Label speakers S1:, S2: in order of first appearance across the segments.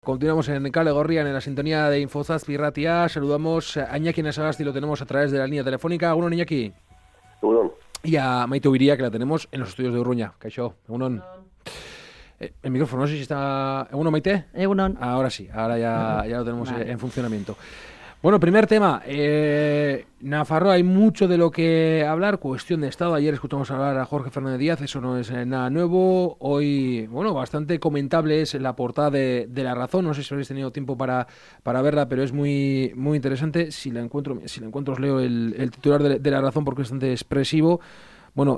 S1: Continuamos en Kale Gorrian, en la sintonía de Infozazpi Ratia. Saludamos a Iñaki Nasagasti, lo tenemos a través de la línea telefónica. Uno, Iñaki.
S2: Egunon.
S1: Y a Maite Ubiría, que la tenemos en los estudios de Urruña. Kaixo, Egunon. El micrófono, no sé si está... ¿Uno, Maite?
S3: Egunon.
S1: Ahora sí, ahora ya lo tenemos
S3: Vale.
S1: en funcionamiento. Bueno, primer tema. Nafarroa, hay mucho de lo que hablar. Cuestión de Estado. Ayer escuchamos hablar a Jorge Fernández Díaz. Eso no es nada nuevo. Hoy, bueno, bastante comentable es la portada de La Razón. No sé si habéis tenido tiempo para verla, pero es muy, muy interesante. Si la encuentro os leo el titular de La Razón porque es bastante expresivo. Bueno,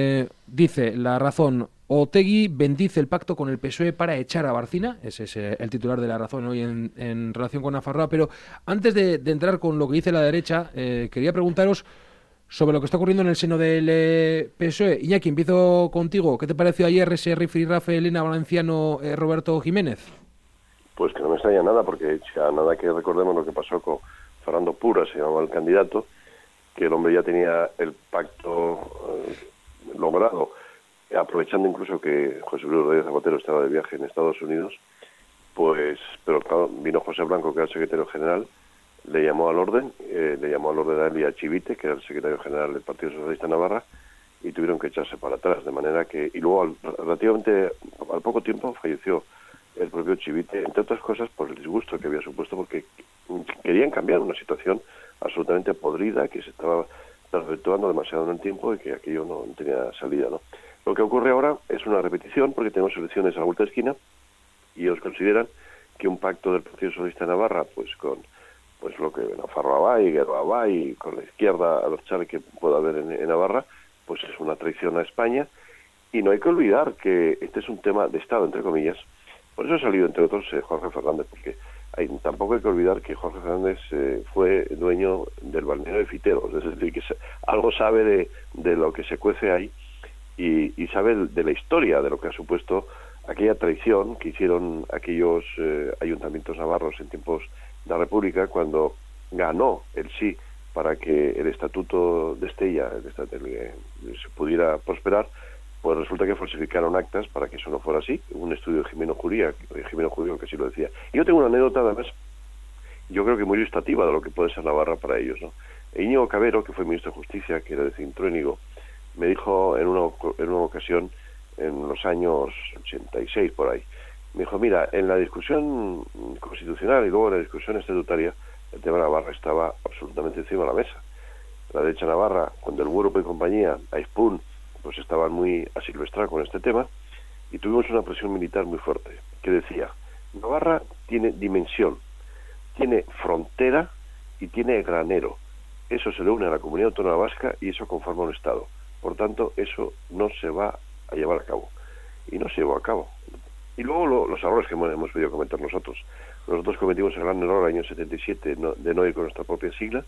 S1: dice La Razón: Otegi bendice el pacto con el PSOE para echar a Barcina. Ese es el titular de La Razón hoy en relación con Nafarroa. Pero antes de entrar con lo que dice la derecha, quería preguntaros sobre lo que está ocurriendo en el seno del PSOE. Iñaki, empiezo contigo. ¿Qué te pareció ayer ese rifirrafe Elena Valenciano, Roberto Jiménez?
S2: Pues que no me extraña nada, porque ya nada que recordemos lo que pasó con Fernando Pura, se llamaba el candidato, que el hombre ya tenía el pacto logrado, aprovechando incluso que José Luis Rodríguez Zapatero estaba de viaje en Estados Unidos, pues, pero claro, vino José Blanco, que era el secretario general, le llamó al orden a él y a Chivite, que era el secretario general del Partido Socialista de Navarra, y tuvieron que echarse para atrás, de manera que, y luego relativamente al poco tiempo falleció el propio Chivite, entre otras cosas por el disgusto que había supuesto, porque querían cambiar una situación absolutamente podrida que se estaba perpetuando demasiado en el tiempo y que aquello no tenía salida, ¿no? Lo que ocurre ahora es una repetición, porque tenemos elecciones a la vuelta de esquina y ellos consideran que un pacto del Partido Socialista de Navarra, pues con lo que Nafarroa va y Guerra va y con la izquierda a los chales que pueda haber en Navarra, pues es una traición a España. Y no hay que olvidar que este es un tema de Estado, entre comillas. Por eso ha salido, entre otros, Jorge Fernández, porque tampoco hay que olvidar que Jorge Fernández fue dueño del balneario de Fiteros, es decir, que algo sabe de lo que se cuece ahí y sabe de la historia, de lo que ha supuesto aquella traición que hicieron aquellos ayuntamientos navarros en tiempos de la República, cuando ganó el sí para que el Estatuto de Estella se pudiera prosperar. Pues resulta que falsificaron actas para que eso no fuera así. Un estudio de Jimeno Jurío que sí lo decía. Y yo tengo una anécdota, además, yo creo que muy ilustrativa de lo que puede ser Navarra para ellos, ¿no? Íñigo Cabero, que fue ministro de Justicia, que era de Cintruénigo, me dijo en una ocasión, en los años 86 por ahí, me dijo: mira, en la discusión constitucional y luego en la discusión estatutaria, el tema de Navarra estaba absolutamente encima de la mesa. La derecha navarra, cuando el Grupo y compañía, Aispun, pues estaban muy asilvestrados con este tema, y tuvimos una presión militar muy fuerte, que decía: Navarra tiene dimensión, tiene frontera y tiene granero. Eso se le une a la comunidad autónoma vasca y eso conforma un Estado. Por tanto, eso no se va a llevar a cabo. Y no se llevó a cabo. Y luego los errores que hemos podido cometer nosotros. Nosotros cometimos el gran error en el año 77 de no ir con nuestra propia sigla,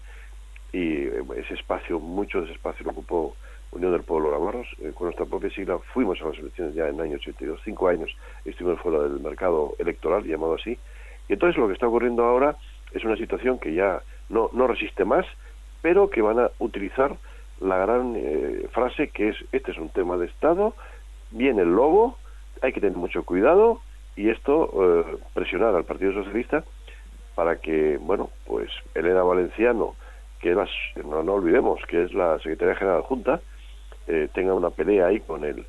S2: y mucho de ese espacio lo ocupó Unión del Pueblo Navarros. Con nuestra propia sigla fuimos a las elecciones ya en el año 82, 5 años estuvimos fuera del mercado electoral, llamado así. Y entonces lo que está ocurriendo ahora es una situación que ya no resiste más, pero que van a utilizar la gran frase que es: este es un tema de Estado, viene el lobo, hay que tener mucho cuidado, y esto presionar al Partido Socialista para que, bueno, pues Elena Valenciano, que no olvidemos que es la secretaria general adjunta, tenga una pelea ahí con el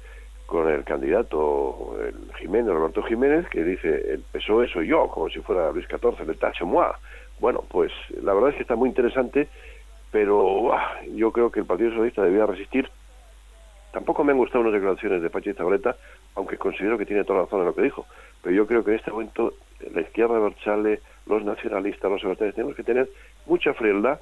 S2: candidato Roberto Jiménez, que dice: el PSOE soy yo, como si fuera Luis XIV, le tache moi. Bueno, pues la verdad es que está muy interesante, pero yo creo que el Partido Socialista debía resistir. Tampoco me han gustado unas declaraciones de Pachi Zabaleta, aunque considero que tiene toda la razón en lo que dijo, pero yo creo que en este momento la izquierda abertzale, los nacionalistas, los libertarios, tenemos que tener mucha frialdad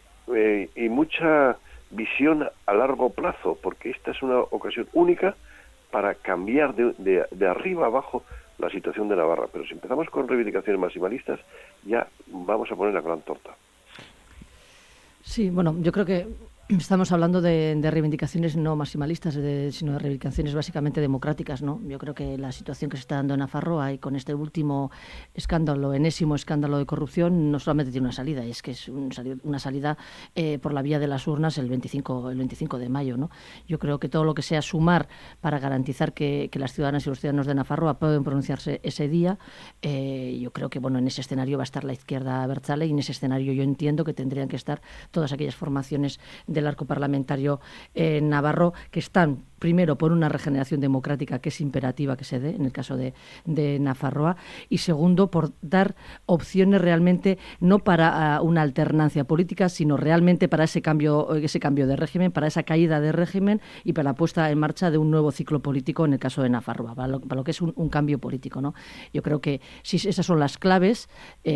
S2: y mucha visión a largo plazo, porque esta es una ocasión única para cambiar de arriba abajo la situación de Navarra. Pero si empezamos con reivindicaciones maximalistas, ya vamos a poner la gran torta.
S3: Sí, bueno, yo creo que Estamos hablando de reivindicaciones no maximalistas, sino de reivindicaciones básicamente democráticas, ¿no? Yo creo que la situación que se está dando en Nafarroa y con este último escándalo, enésimo escándalo de corrupción, no solamente tiene una salida, es que es una salida por la vía de las urnas el 25 de mayo, ¿no? Yo creo que todo lo que sea sumar para garantizar que las ciudadanas y los ciudadanos de Nafarroa pueden pronunciarse ese día, yo creo que, bueno, en ese escenario va a estar la izquierda abertzale y en ese escenario yo entiendo que tendrían que estar todas aquellas formaciones del arco parlamentario navarro que están primero por una regeneración democrática que es imperativa que se dé en el caso de Nafarroa y segundo por dar opciones realmente no para una alternancia política sino realmente para ese cambio de régimen, para esa caída de régimen y para la puesta en marcha de un nuevo ciclo político en el caso de Nafarroa, para lo que es un cambio político, ¿no? Yo creo que si esas son las claves,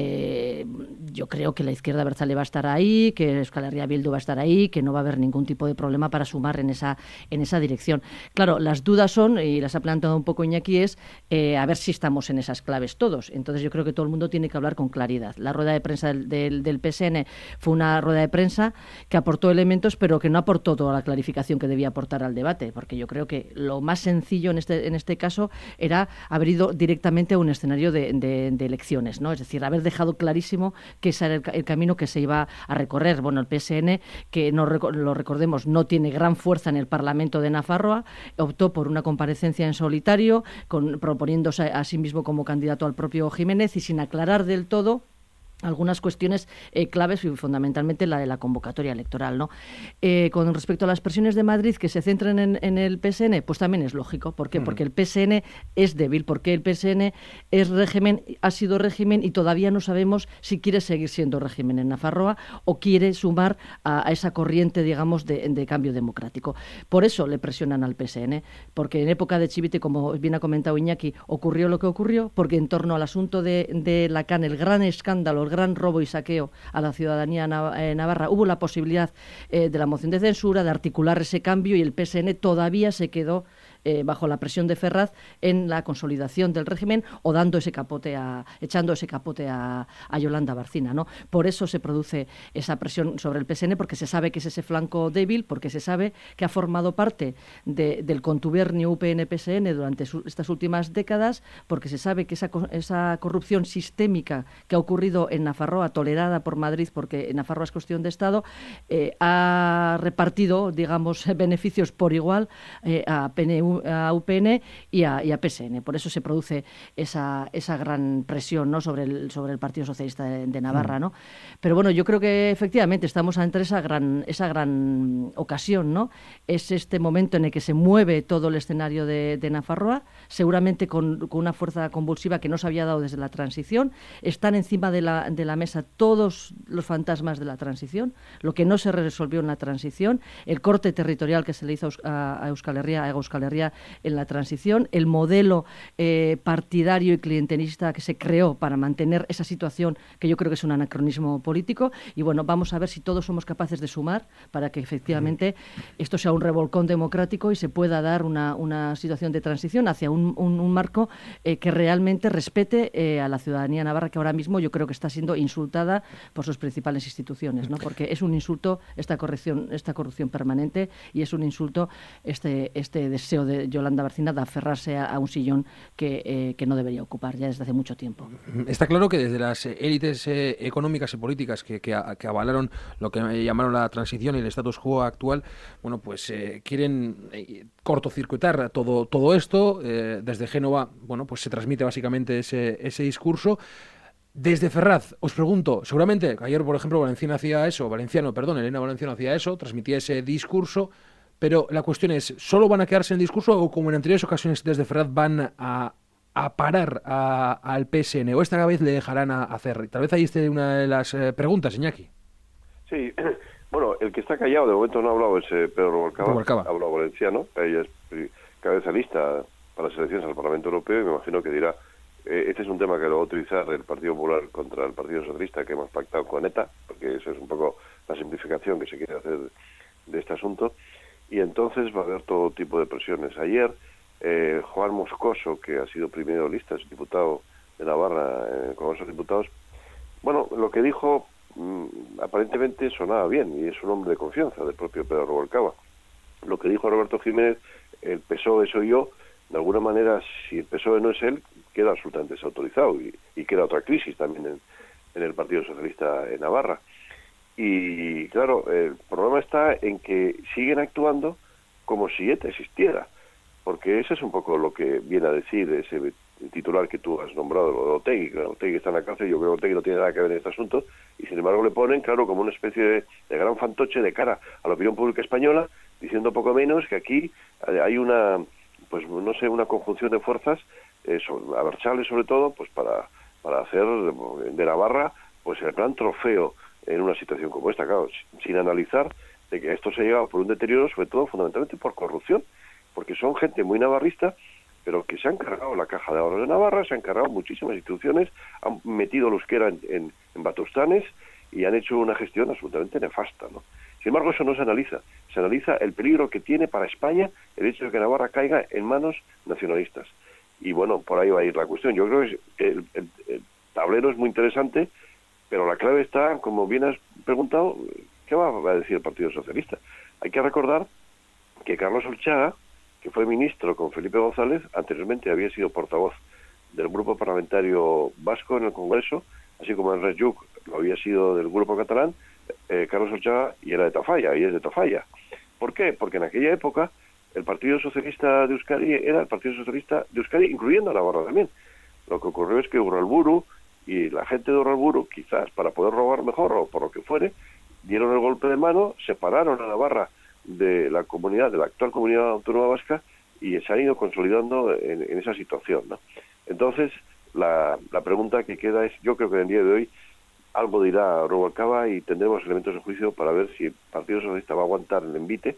S3: yo creo que la izquierda abertzale va a estar ahí, que Euskal Herria Bildu va a estar ahí, que no va a haber ningún tipo de problema para sumar en esa dirección. Claro, las dudas son, y las ha planteado un poco Iñaki, es a ver si estamos en esas claves todos. Entonces yo creo que todo el mundo tiene que hablar con claridad. La rueda de prensa del PSN fue una rueda de prensa que aportó elementos, pero que no aportó toda la clarificación que debía aportar al debate, porque yo creo que lo más sencillo en este caso era haber ido directamente a un escenario de elecciones, ¿no? Es decir, haber dejado clarísimo que ese era el camino que se iba a recorrer. Bueno, el PSN, que no lo recordemos, no tiene gran fuerza en el Parlamento de Nafarroa, optó por una comparecencia en solitario, proponiéndose a sí mismo como candidato al propio Jiménez y sin aclarar del todo algunas cuestiones claves y fundamentalmente la de la convocatoria electoral, ¿no? Con respecto a las presiones de Madrid que se centran en el PSN, pues también es lógico. ¿Por qué? Porque el PSN es débil, porque el PSN es régimen, ha sido régimen y todavía no sabemos si quiere seguir siendo régimen en Nafarroa o quiere sumar a esa corriente, digamos, de cambio democrático. Por eso le presionan al PSN, porque en época de Chivite, como bien ha comentado Iñaki, ocurrió lo que ocurrió, porque en torno al asunto de Lacan, el gran escándalo, el gran robo y saqueo a la ciudadanía navarra, hubo la posibilidad de la moción de censura, de articular ese cambio y el PSN todavía se quedó bajo la presión de Ferraz en la consolidación del régimen o echando ese capote a Yolanda Barcina, ¿no? Por eso se produce esa presión sobre el PSN, porque se sabe que es ese flanco débil, porque se sabe que ha formado parte del contubernio UPN-PSN durante estas últimas décadas, porque se sabe que esa corrupción sistémica que ha ocurrido en Nafarroa, tolerada por Madrid, porque en Nafarroa es cuestión de Estado, ha repartido, digamos, beneficios por igual a UPN y a PSN. Por eso se produce esa gran presión, ¿no?, sobre el Partido Socialista de Navarra, ¿no? Pero bueno, yo creo que efectivamente estamos ante esa gran ocasión, ¿no? Es este momento en el que se mueve todo el escenario de Nafarroa, seguramente con una fuerza convulsiva que no se había dado desde la transición. Están encima de la mesa todos los fantasmas de la transición, lo que no se resolvió en la transición, el corte territorial que se le hizo a Euskal Herria en la transición, el modelo partidario y clientelista que se creó para mantener esa situación, que yo creo que es un anacronismo político. Y bueno, vamos a ver si todos somos capaces de sumar para que efectivamente esto sea un revolcón democrático y se pueda dar una situación de transición hacia un marco que realmente respete a la ciudadanía navarra, que ahora mismo yo creo que está siendo insultada por sus principales instituciones, ¿no? Porque es un insulto esta corrupción permanente y es un insulto este deseo de Yolanda Barcina de aferrarse a un sillón que no debería ocupar ya desde hace mucho tiempo.
S1: Está claro que desde las élites económicas y políticas que avalaron lo que llamaron la transición y el status quo actual, bueno, pues quieren cortocircuitar todo esto. Desde Génova, bueno, pues se transmite básicamente ese discurso. Desde Ferraz, os pregunto, seguramente ayer, por ejemplo, Elena Valenciano hacía eso, transmitía ese discurso. Pero la cuestión es, ¿solo van a quedarse en el discurso o, como en anteriores ocasiones desde Ferraz, van a parar al PSN? ¿O esta vez le dejarán hacer? Tal vez ahí esté una de las preguntas, Iñaki.
S2: Sí, bueno, el que está callado de momento no ha hablado es Pedro Rubalcaba. Ha hablado valenciano, ella es cabeza de lista para las elecciones al Parlamento Europeo y me imagino que dirá, este es un tema que lo va a utilizar el Partido Popular contra el Partido Socialista que hemos pactado con ETA, porque eso es un poco la simplificación que se quiere hacer de este asunto. Y entonces va a haber todo tipo de presiones. Ayer, Juan Moscoso, que ha sido primero lista, es diputado de Navarra en el Congreso de Diputados, bueno, lo que dijo aparentemente sonaba bien y es un hombre de confianza del propio Pedro Rubalcaba. Lo que dijo Roberto Jiménez, el PSOE soy yo, de alguna manera, si el PSOE no es él, queda absolutamente desautorizado y queda otra crisis también en el Partido Socialista en Navarra. Y claro, el problema está en que siguen actuando como si ETA existiera, porque ese es un poco lo que viene a decir ese titular que tú has nombrado, lo de Otegi. Claro, Otegi está en la cárcel, yo creo que Otegi no tiene nada que ver en este asunto, y sin embargo le ponen, claro, como una especie de gran fantoche de cara a la opinión pública española, diciendo poco menos que aquí hay una, pues no sé, una conjunción de fuerzas, abertzales sobre todo, pues para hacer de Navarra pues el gran trofeo en una situación como esta, claro, sin analizar de que esto se ha llegado por un deterioro, sobre todo fundamentalmente por corrupción, porque son gente muy navarrista, pero que se han cargado la caja de ahorros de Navarra, se han cargado muchísimas instituciones, han metido el euskera en batustanes y han hecho una gestión absolutamente nefasta, ¿no? Sin embargo, eso no se analiza el peligro que tiene para España el hecho de que Navarra caiga en manos nacionalistas. Y bueno, por ahí va a ir la cuestión. Yo creo que el tablero es muy interesante, pero la clave está, como bien has preguntado, ¿qué va a decir el Partido Socialista? Hay que recordar que Carlos Olchaga, que fue ministro con Felipe González, anteriormente había sido portavoz del grupo parlamentario vasco en el Congreso, así como Ernest Lluch lo había sido del grupo catalán, Carlos Olchaga, y era de Tafalla, y es de Tafalla. ¿Por qué? Porque en aquella época el Partido Socialista de Euskadi era el Partido Socialista de Euskadi, incluyendo a Navarra también. Lo que ocurrió es que Urralburu y la gente de Urralburu, quizás para poder robar mejor o por lo que fuere, dieron el golpe de mano, separaron a Navarra de la comunidad, de la actual comunidad autónoma vasca, y se han ido consolidando en esa situación, ¿no? Entonces, la pregunta que queda es, yo creo que en el día de hoy algo dirá Rubalcaba y tendremos elementos de juicio para ver si el Partido Socialista va a aguantar el envite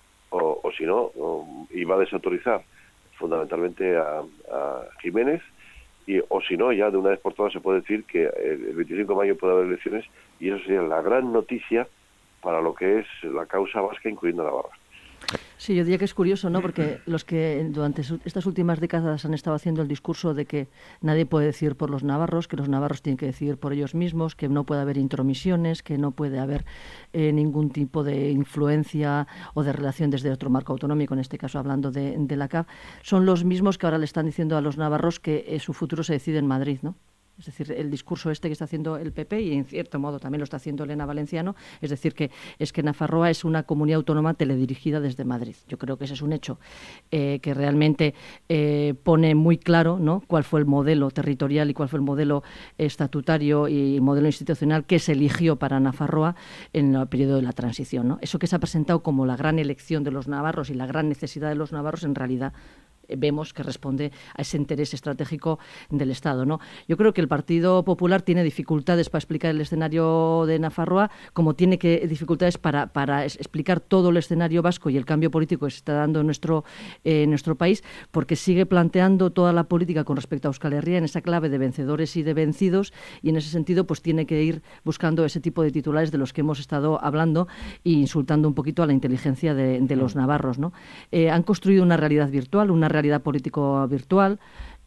S2: o si no, y va a desautorizar fundamentalmente a Jiménez, o si no, ya de una vez por todas se puede decir que el 25 de mayo puede haber elecciones, y eso sería la gran noticia para lo que es la causa vasca, incluyendo Navarra.
S3: Sí, yo diría que es curioso, ¿no? Porque los que durante estas últimas décadas han estado haciendo el discurso de que nadie puede decidir por los navarros, que los navarros tienen que decidir por ellos mismos, que no puede haber intromisiones, que no puede haber ningún tipo de influencia o de relación desde otro marco autonómico, en este caso hablando de la CAF, son los mismos que ahora le están diciendo a los navarros que su futuro se decide en Madrid, ¿no? Es decir, el discurso que está haciendo el PP, y en cierto modo también lo está haciendo Elena Valenciano, es decir, que Nafarroa es una comunidad autónoma teledirigida desde Madrid. Yo creo que ese es un hecho que realmente pone muy claro, ¿no?, cuál fue el modelo territorial y cuál fue el modelo estatutario y modelo institucional que se eligió para Nafarroa en el periodo de la transición, ¿no? Eso que se ha presentado como la gran elección de los navarros y la gran necesidad de los navarros, en realidad vemos que responde a ese interés estratégico del Estado, ¿no? Yo creo que el Partido Popular tiene dificultades para explicar el escenario de Nafarroa, como tiene dificultades para explicar todo el escenario vasco y el cambio político que se está dando en nuestro país, porque sigue planteando toda la política con respecto a Euskal Herria en esa clave de vencedores y de vencidos, y en ese sentido pues tiene que ir buscando ese tipo de titulares de los que hemos estado hablando e insultando un poquito a la inteligencia de los navarros, ¿no? Han construido una realidad virtual, una realidad político virtual.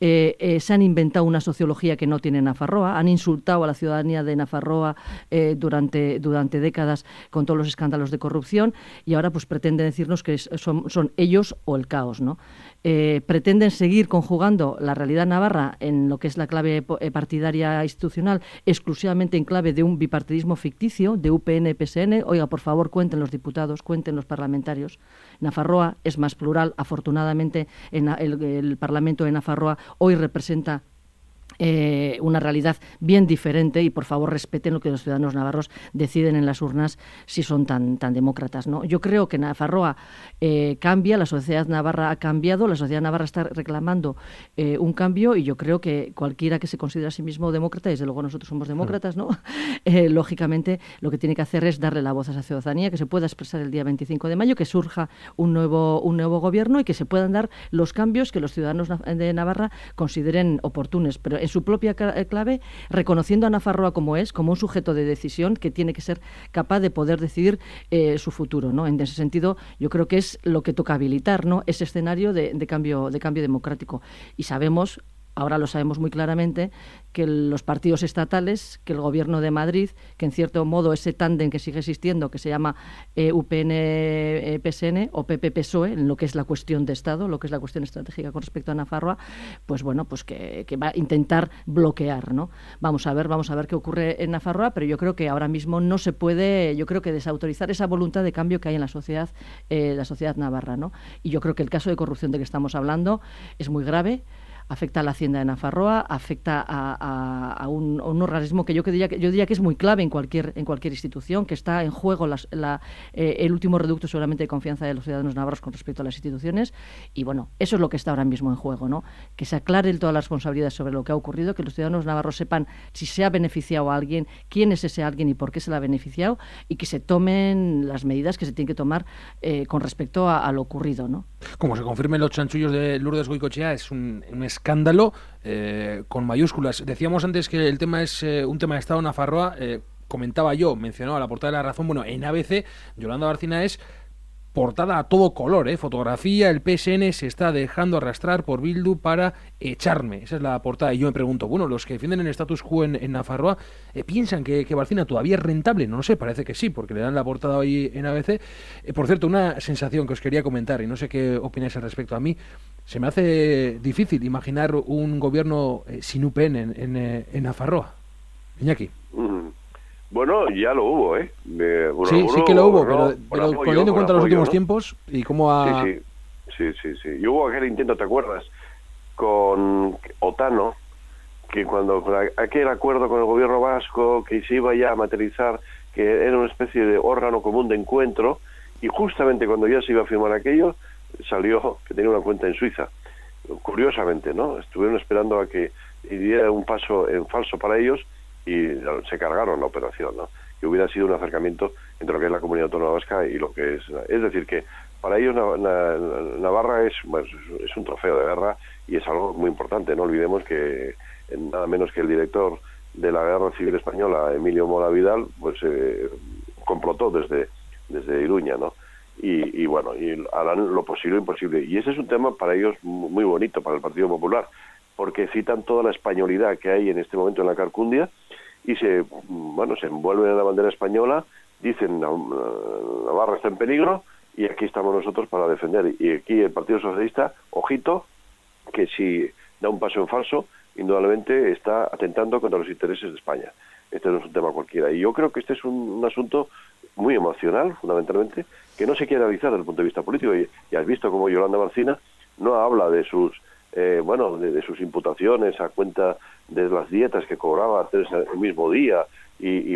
S3: Se han inventado una sociología que no tiene Nafarroa, han insultado a la ciudadanía de Nafarroa durante décadas con todos los escándalos de corrupción, y ahora pues pretenden decirnos que son ellos o el caos, ¿no? Pretenden seguir conjugando la realidad navarra en lo que es la clave partidaria institucional, exclusivamente en clave de un bipartidismo ficticio, de UPN-PSN. Oiga, por favor, cuenten los diputados, cuenten los parlamentarios. Nafarroa es más plural, afortunadamente el Parlamento de Nafarroa hoy representa una realidad bien diferente, y por favor respeten lo que los ciudadanos navarros deciden en las urnas, si son tan demócratas, ¿no? Yo creo que Nafarroa cambia, la sociedad navarra ha cambiado, la sociedad navarra está reclamando un cambio, y yo creo que cualquiera que se considere a sí mismo demócrata, desde luego nosotros somos demócratas, ¿no? Lógicamente lo que tiene que hacer es darle la voz a esa ciudadanía, que se pueda expresar el día 25 de mayo, que surja un nuevo gobierno y que se puedan dar los cambios que los ciudadanos de Navarra consideren oportunos, pero en su propia clave, reconociendo a Nafarroa como un sujeto de decisión que tiene que ser capaz de poder decidir su futuro, ¿no? En ese sentido, yo creo que es lo que toca habilitar, ¿no?, ese escenario de cambio democrático. Y sabemos, Ahora lo sabemos muy claramente, que los partidos estatales, que el Gobierno de Madrid, que en cierto modo ese tándem que sigue existiendo, que se llama UPN-PSN o PP-PSOE, en lo que es la cuestión de Estado, lo que es la cuestión estratégica con respecto a Nafarroa, pues bueno, pues que va a intentar bloquear, ¿no? Vamos a ver qué ocurre en Nafarroa, pero yo creo que ahora mismo no se puede, yo creo que desautorizar esa voluntad de cambio que hay en la sociedad navarra, ¿no? Y yo creo que el caso de corrupción de que estamos hablando es muy grave. Afecta a la Hacienda de Nafarroa, afecta a un organismo que yo diría que es muy clave en cualquier institución, que está en juego el último reducto seguramente de confianza de los ciudadanos navarros con respecto a las instituciones. Y bueno, eso es lo que está ahora mismo en juego, ¿no? Que se aclare todas las responsabilidades sobre lo que ha ocurrido, que los ciudadanos navarros sepan si se ha beneficiado a alguien, quién es ese alguien y por qué se le ha beneficiado, y que se tomen las medidas que se tienen que tomar con respecto a lo ocurrido, ¿no?
S1: Como se confirmen los chanchullos de Lourdes Goicoechea, es un escándalo con mayúsculas. Decíamos antes que el tema es un tema de Estado. Nafarroa, comentaba yo, mencionaba la portada de La Razón, bueno, en ABC, Yolanda Bárcena es portada a todo color, fotografía, el PSN se está dejando arrastrar por Bildu para echarme. Esa es la portada. Y yo me pregunto, bueno, los que defienden el status quo en Nafarroa, ¿piensan que Bárcena todavía es rentable? No lo sé, parece que sí, porque le dan la portada hoy en ABC. Por cierto, una sensación que os quería comentar, y no sé qué opináis al respecto. A mí se me hace difícil imaginar un gobierno sin UPN en Nafarroa. Iñaki.
S2: Bueno, ya lo hubo,
S1: Sí que lo hubo, pero poniendo en cuenta los últimos tiempos y cómo ha...
S2: Sí. Y hubo aquel intento, ¿te acuerdas? Con Otano, que cuando aquel acuerdo con el gobierno vasco, que se iba ya a materializar, que era una especie de órgano común de encuentro, y justamente cuando ya se iba a firmar aquello, salió que tenía una cuenta en Suiza. Curiosamente, ¿no? Estuvieron esperando a que diera un paso en falso para ellos, y se cargaron la operación, ¿no? Que hubiera sido un acercamiento entre lo que es la Comunidad Autónoma Vasca y lo que es decir, que para ellos Navarra es un trofeo de guerra y es algo muy importante. No olvidemos que nada menos que el director de la Guerra Civil Española, Emilio Mola Vidal, pues complotó desde Iruña, ¿no? Y bueno, y harán lo posible e imposible. Y ese es un tema para ellos muy bonito, para el Partido Popular, porque citan toda la españolidad que hay en este momento en la Carcundia y se envuelven en la bandera española, dicen Navarra está en peligro y aquí estamos nosotros para defender. Y aquí el Partido Socialista, ojito, que si da un paso en falso, indudablemente está atentando contra los intereses de España. Este no es un tema cualquiera. Y yo creo que este es un asunto muy emocional, fundamentalmente, que no se quiere analizar desde el punto de vista político. Y has visto cómo Yolanda Bárcena no habla de sus de sus imputaciones a cuenta de las dietas que cobraba el mismo día y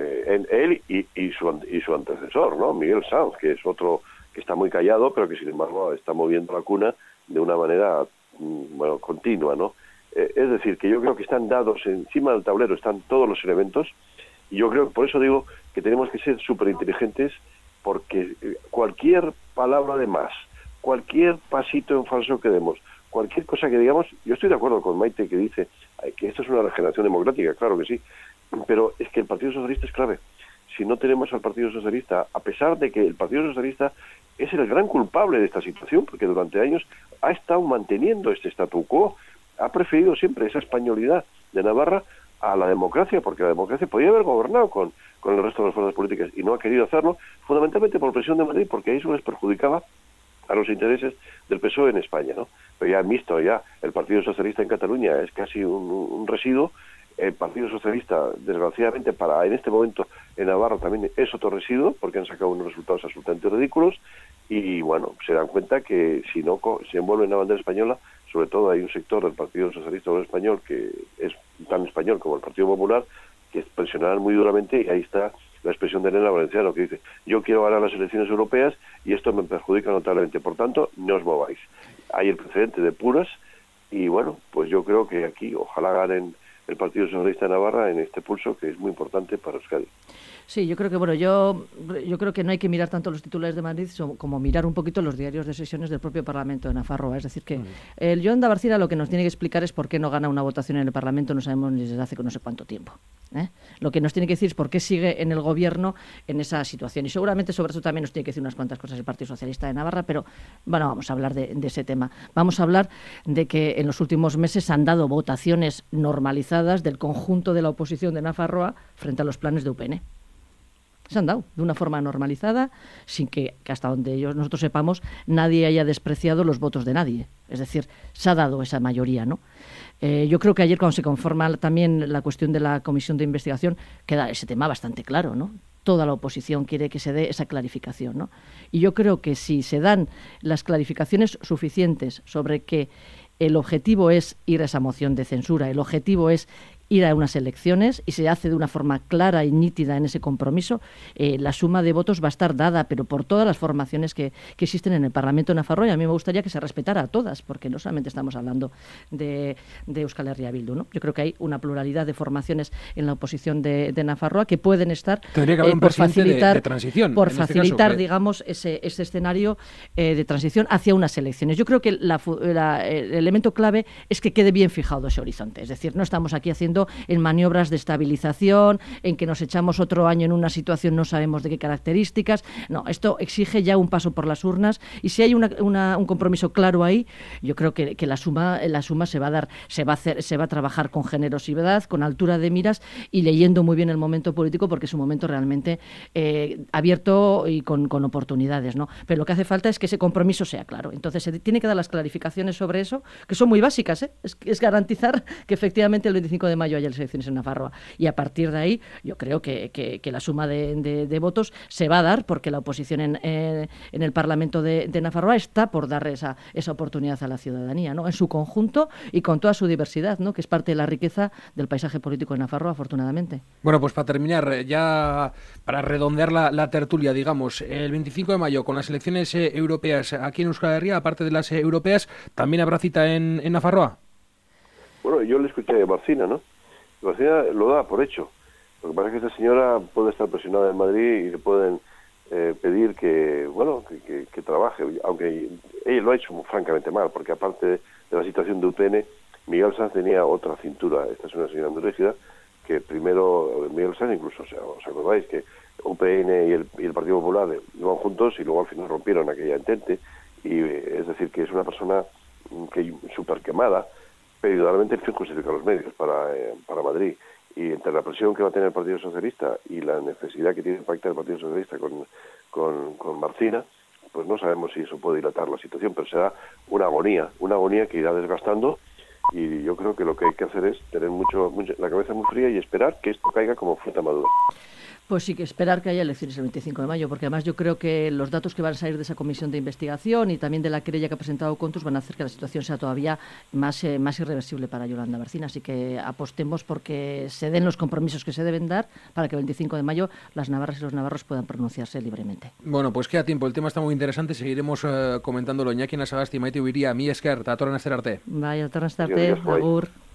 S2: él y su antecesor, ¿no? Miguel Sanz, que es otro que está muy callado pero que sin embargo está moviendo la cuna de una manera continua, ¿no? Es decir, que yo creo que están dados encima del tablero, están todos los elementos y yo creo, por eso digo que tenemos que ser súper inteligentes, porque cualquier palabra de más, cualquier pasito en falso que demos, cualquier cosa que digamos, yo estoy de acuerdo con Maite que dice que esto es una regeneración democrática, claro que sí, pero es que el Partido Socialista es clave. Si no tenemos al Partido Socialista, a pesar de que el Partido Socialista es el gran culpable de esta situación, porque durante años ha estado manteniendo este statu quo, ha preferido siempre esa españolidad de Navarra a la democracia, porque la democracia podía haber gobernado con el resto de las fuerzas políticas y no ha querido hacerlo, fundamentalmente por presión de Madrid, porque eso les perjudicaba a los intereses del PSOE en España, ¿no? Pero ya han visto, el Partido Socialista en Cataluña es casi un residuo, el Partido Socialista, desgraciadamente, en este momento en Navarra también es otro residuo, porque han sacado unos resultados absolutamente ridículos, y bueno, se dan cuenta que si no se envuelven en la bandera española, sobre todo hay un sector del Partido Socialista Obrero Español que es tan español como el Partido Popular, que presionarán muy duramente, y ahí está la expresión de Elena Valenciano, que dice: yo quiero ganar las elecciones europeas y esto me perjudica notablemente, por tanto, no os mováis. Hay el precedente de Puras y bueno, pues yo creo que aquí ojalá ganen el Partido Socialista de Navarra en este pulso que es muy importante para Euskadi.
S3: Sí, yo creo que yo creo que no hay que mirar tanto los titulares de Madrid como mirar un poquito los diarios de sesiones del propio Parlamento de Nafarroa. Es decir, que el Yolanda Bárcena lo que nos tiene que explicar es por qué no gana una votación en el Parlamento, no sabemos ni desde hace no sé cuánto tiempo. Lo que nos tiene que decir es por qué sigue en el gobierno en esa situación. Y seguramente sobre eso también nos tiene que decir unas cuantas cosas el Partido Socialista de Navarra, pero bueno, vamos a hablar de ese tema. Vamos a hablar de que en los últimos meses han dado votaciones normalizadas del conjunto de la oposición de Nafarroa frente a los planes de UPN. Se han dado de una forma normalizada, sin que hasta donde nosotros sepamos, nadie haya despreciado los votos de nadie. Es decir, se ha dado esa mayoría, ¿no? Yo creo que ayer, cuando se conforma también la cuestión de la comisión de investigación, queda ese tema bastante claro, ¿no? Toda la oposición quiere que se dé esa clarificación, ¿no? Y yo creo que si se dan las clarificaciones suficientes sobre que el objetivo es ir a esa moción de censura, el objetivo es ir a unas elecciones y se hace de una forma clara y nítida en ese compromiso, la suma de votos va a estar dada, pero por todas las formaciones que existen en el Parlamento de Nafarroa, y a mí me gustaría que se respetara a todas, porque no solamente estamos hablando de Euskal Herria Bildu, ¿no? Yo creo que hay una pluralidad de formaciones en la oposición de Nafarroa que pueden estar
S1: Tendría que haber un presidente de transición,
S3: por
S1: en este
S3: facilitar,
S1: caso,
S3: digamos, ese escenario de transición hacia unas elecciones. Yo creo que el elemento clave es que quede bien fijado ese horizonte, es decir, no estamos aquí haciendo en maniobras de estabilización, en que nos echamos otro año en una situación no sabemos de qué características. No, esto exige ya un paso por las urnas, y si hay un compromiso claro ahí, yo creo que la suma se va a dar, se va a trabajar con generosidad, con altura de miras y leyendo muy bien el momento político, porque es un momento realmente abierto y con oportunidades, ¿no? Pero lo que hace falta es que ese compromiso sea claro. Entonces se tiene que dar las clarificaciones sobre eso, que son muy básicas, ¿eh? Es garantizar que efectivamente el 25 de mayo haya elecciones en Nafarroa, y a partir de ahí yo creo que la suma de votos se va a dar, porque la oposición en el Parlamento de Nafarroa está por dar esa oportunidad a la ciudadanía, ¿no? En su conjunto y con toda su diversidad, ¿no? Que es parte de la riqueza del paisaje político de Nafarroa, afortunadamente.
S1: Bueno, pues para terminar, ya para redondear la tertulia, digamos, el 25 de mayo con las elecciones europeas aquí en Euskal Herria, aparte de las europeas, ¿también habrá cita en Nafarroa?
S2: Bueno, yo le escuché a Barcina, ¿no? Barcina lo da por hecho. Lo que pasa es que esta señora puede estar presionada en Madrid y le pueden pedir que trabaje, aunque ella lo ha hecho francamente mal, porque aparte de la situación de UPN, Miguel Sanz tenía otra cintura. Esta es una señora muy rígida, que primero Miguel Sanz, incluso, os acordáis que UPN y el Partido Popular iban juntos y luego al final rompieron aquella entente, y es decir, que es una persona que súper quemada, pero indudablemente el fin justifica los medios para Madrid. Y entre la presión que va a tener el Partido Socialista y la necesidad que tiene de pactar el Partido Socialista con Barcina, pues no sabemos si eso puede dilatar la situación, pero será una agonía que irá desgastando, y yo creo que lo que hay que hacer es tener la cabeza muy fría y esperar que esto caiga como fruta madura.
S3: Pues sí, que esperar que haya elecciones el 25 de mayo, porque además yo creo que los datos que van a salir de esa comisión de investigación y también de la querella que ha presentado Contus van a hacer que la situación sea todavía más irreversible para Yolanda Barcina. Así que apostemos porque se den los compromisos que se deben dar para que el 25 de mayo las navarras y los navarros puedan pronunciarse libremente.
S1: Bueno, pues queda tiempo. El tema está muy interesante. Seguiremos comentándolo. Iñaki Nasagasti, Maite Ubiría, mi esker, datorren aster arte.
S3: Bai, datorren aster arte, agur.